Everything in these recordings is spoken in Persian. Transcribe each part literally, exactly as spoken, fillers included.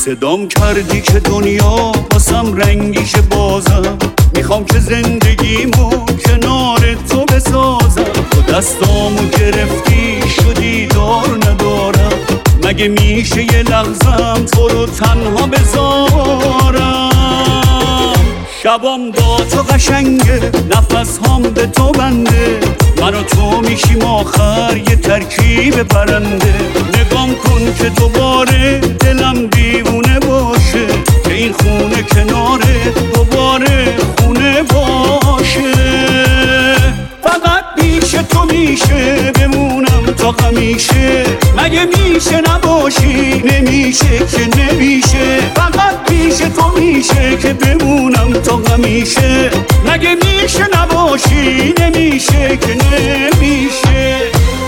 صدام کردی که دنیا واسم رنگیش بازم، میخوام که زندگیمو کنار تو بسازم. تو دستامو گرفتی شدی دار ندارم، مگه میشه یه لحظم تو رو تنها بذارم؟ شبام با تو قشنگه، نفس هم به تو بنده، من و تو میشیم آخر یه ترکیب پرنده. نگام کن که دوباره دلم دیوونه باشه، که این خونه کناره دوباره خونه باشه. فقط پیش تو میشه بمونم تا همیشه، مگه میشه نباشی؟ نمیشه که نمیشه. فقط پیش تو میشه که بمونم تا همیشه، مگه میشه نباشی؟ نمیشه که نمیشه.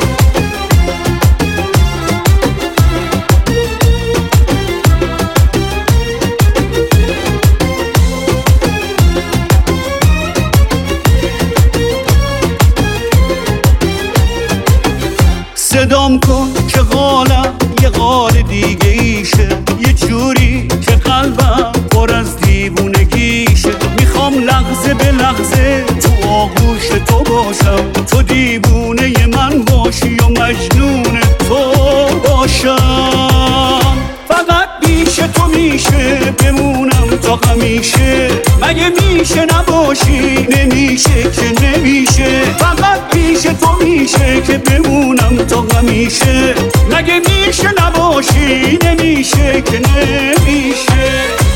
صدام کن که قالم یه قال دیگه ایشه، یه جوری که قلبم پر از دیوونگیشه. میخوام لحظه به لحظه تو آغوش تو باشم، تو دیوونه من باشی و مجنون تو باشم. فقط پیش تو میشه بمونم تا همیشه، مگه میشه نباشی؟ نمیشه که نمیشه. فقط پیش تو میشه که بمونم تا همیشه، مگه میشه نباشی؟ نمیشه که نمیشه.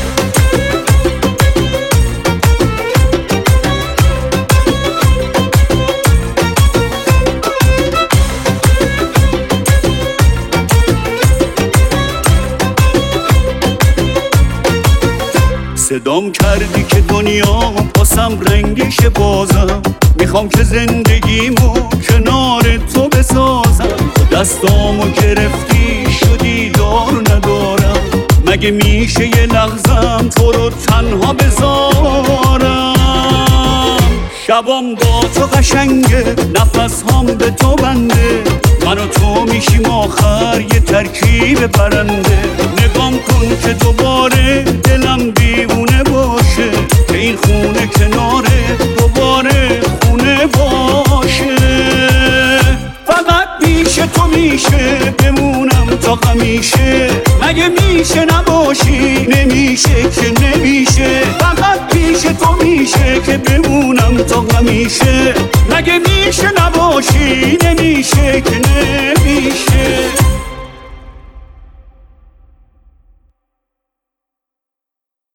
صدام کردی که دنیا واسم رنگیش بازم، میخوام که زندگیمو کنار تو بسازم. دستامو گرفتی شدی دار ندارم، مگه میشه یه لحظم تو رو تنها بذارم؟ شبام با تو قشنگه، نفس هم به تو بنده، من و تو میشیم آخر یه ترکیب پرنده. نگام کن که دوباره دلم دیوونه باشه، که این خونه کناره دوباره خونه باشه. فقط پیش تو میشه بمونم تا همیشه، مگه میشه نباشی؟ نمیشه که نمیشه. فقط پیش تو میشه که بمونم تا همیشه، مگه میشه